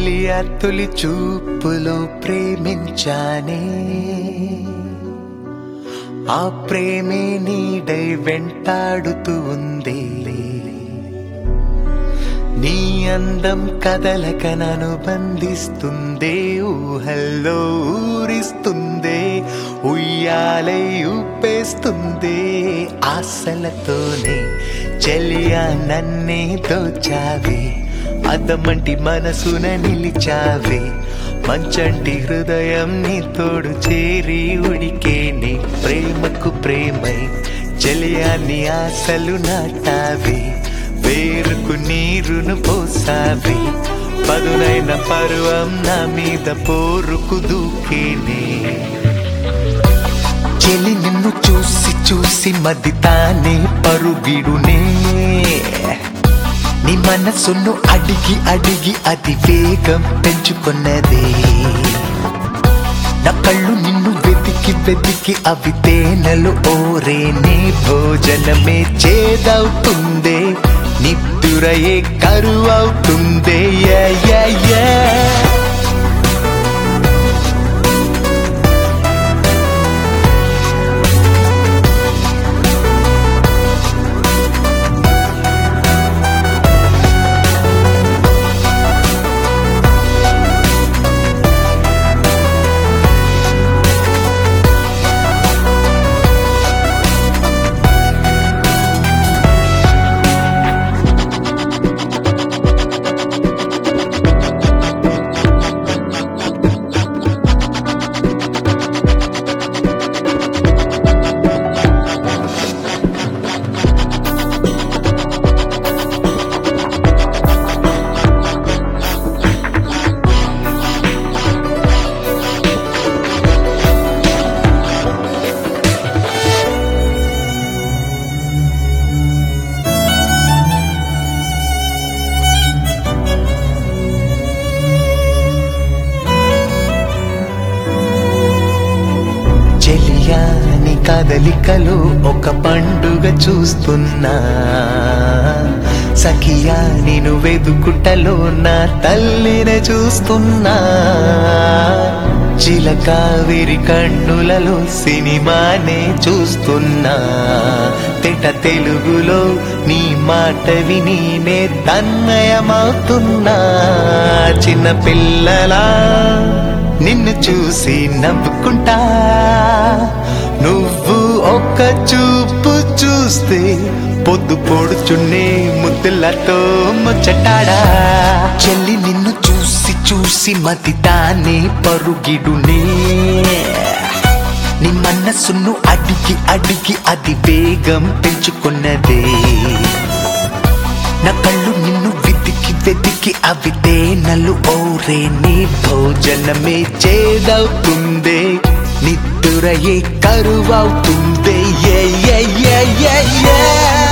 చెలియా తొలి చూపులో ప్రేమించానే, ఆ ప్రేమే నీడై వెంటాడుతూ ఉంది. నీ అందం కదలక నన్ను బంధిస్తుందే, ఊహల్లో ఊరిస్తుందే, ఉయ్యాలై ఊపేస్తుందే. ఆశలతోనే చెలియా నన్నే దోచావే, అద్దమంటి మనసున నిలిచావే. మంచంటి హృదయం నీ తోడు చేరి ఉడికేనే, ప్రేమకు ప్రేమై చెలియా నీ ఆశలు నాటావే. వేరుకు నీరును పోసావే, పదునైన పరువం నా మీద పోరుకు దూకేనే. చెలి నిన్ను చూసి చూసి మది తానే పరుగిడునే, నీ మనసును అడిగి అడిగి అది వేగం పెంచుకున్నదే. నా కళ్ళు నిన్ను వెతికి వెతికి అవి తేనెలు ఓరేనే, భోజనమే చేదవుతుందే, నిద్దురయే కరువవుతుందే. నీ కదలికలో ఒక పండుగ చూస్తున్నా, సఖియా నిన్ను వెదుకుటలో నా తల్లిని చూస్తున్నా. చిలకావిరి కన్నులలో సినిమానే చూస్తున్నా, తెట తెలుగులో నీ మాట విని నే తన్మయమవుతున్నా. చిన్న పిల్లలా నిన్ను చూసి నవ్వుకుంటా, నువ్వు ఒక్క చూపు చూస్తే పొద్దు పొడుచున్నే ముద్దులతో ముచ్చటాడా. చెల్లి నిన్ను చూసి చూసి మతి తానే పరుగిడునే, నీ మనసును అడిగి అడిగి అది వేగం పెంచుకున్నదే. నా కళ్ళు నిన్ను వెతికి వెతికి అవి తేనెలు ఓరే, నీ భోజనమే చేదవుతుందే, నిద్దురయే కరువవుతుందే.